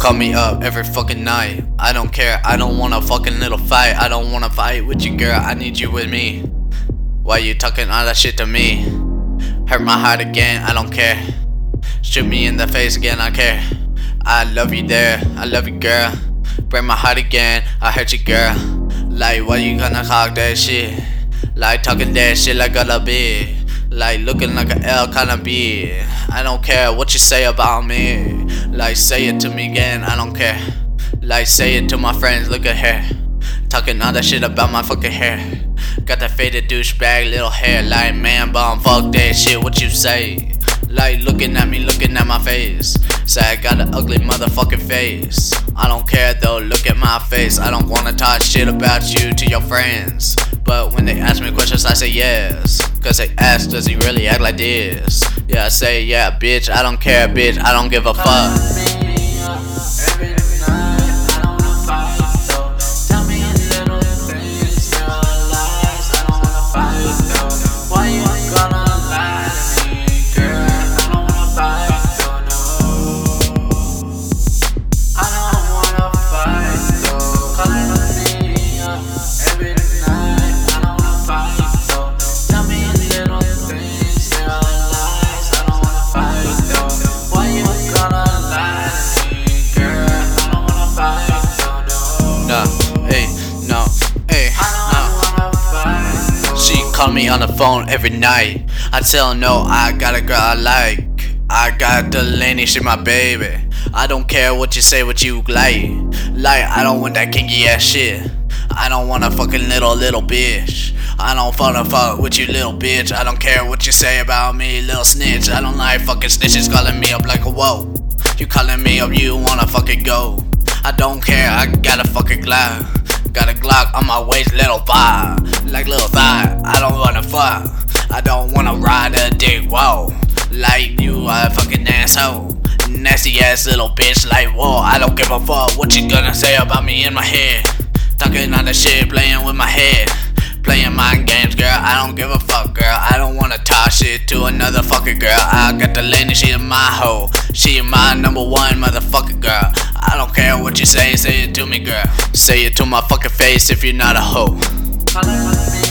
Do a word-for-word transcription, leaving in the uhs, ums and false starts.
call me up every fucking night. I don't care, I don't want a fucking little fight. I don't wanna fight with you, girl, I need you with me. Why you talking all that shit to me? Hurt my heart again, I don't care. Shoot me in the face again, I care. I love you there, I love you, girl. Break my heart again, I hurt you, girl. Like, why you gonna talk that shit? Like, talking that shit like a be. Like, looking like a L kinda be. I don't care what you say about me. Like, say it to me again, I don't care. Like, say it to my friends, look at her. Talking all that shit about my fucking hair. Got that faded douchebag little hair. Like, man bum, fuck that shit, what you say? Like, looking at me, looking at my face. Say I got an ugly motherfucking face. I don't care though, look at my face. I don't wanna talk shit about you to your friends. But when they ask me questions, I say yes. Cause they ask, does he really act like this? Yeah, I say, yeah, bitch, I don't care, bitch, I don't give a fuck. Call me on the phone every night. I tell her no, I got a girl I like. I got Delaney, she my baby. I don't care what you say, what you like. Like, I don't want that kinky ass shit. I don't want a fucking little, little bitch. I don't wanna fuck with you, little bitch. I don't care what you say about me, little snitch. I don't like fucking snitches calling me up like a whoa. You calling me up, you wanna fucking go. I don't care, I got a fucking Glock. Got a Glock on my waist, little vibe. Like little thigh, I don't wanna fuck. I don't wanna ride a dick, whoa. Like you are a fucking asshole. Nasty ass little bitch, like whoa. I don't give a fuck what you gonna say about me in my head. Talking on the shit, playing with my head. Playing mind games, girl, I don't give a fuck, girl. I don't wanna talk shit to another fucking girl. I got the lady, she in my hoe. She my number one motherfucker, girl. I don't care what you say, say it to me, girl. Say it to my fucking face if you're not a hoe.